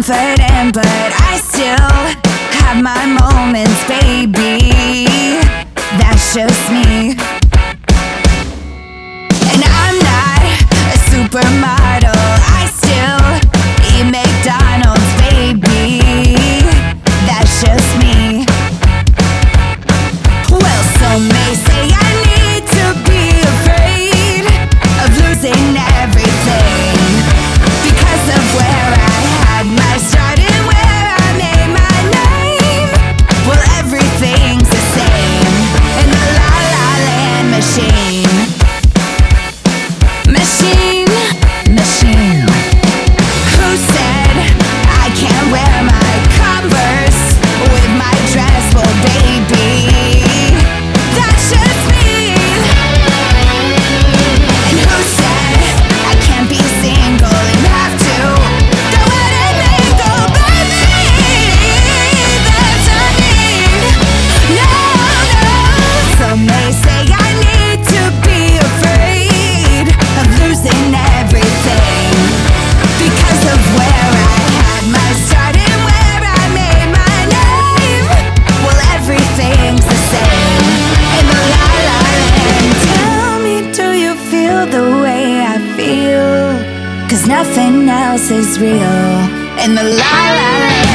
confident, but I still have my moments, baby. That's just me. And I'm not a supermodel, I still eat McDonald's, baby. That's just me. Well, some may say I need to be afraid of losing everything because of where I had my start and where I made my name. Well, everything's the same in the La La Land machine. Machine, machine. Who said I can't wear my Converse with my dress? Well, baby, that's just me. And who said I can't be single and have to go out and mingle, baby? That's not me. No, no. Some may say I need to be afraid of losing everything because of where I had my start and where I made my name. Well, everything's the same in the La La Land. Tell me, do you feel the way I feel? 'Cause nothing else is real in the La La Land.